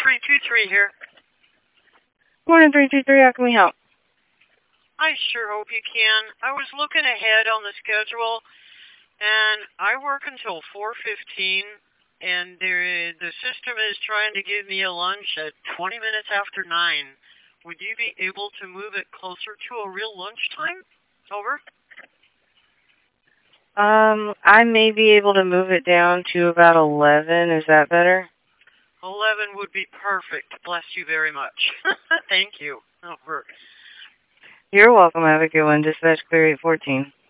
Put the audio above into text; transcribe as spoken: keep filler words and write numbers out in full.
three two three here. Morning, three two three. How can we help? I sure hope you can. I was looking ahead on the schedule, and I work until four fifteen, and there, the system is trying to give me a lunch at twenty minutes after nine. Would you be able to move it closer to a real lunchtime? Over. Um, I may be able to move it down to about eleven. Is that better? eleven would be perfect. Bless you very much. Thank you. Over. You're welcome. Have a good one. Dispatch clear eight fourteen.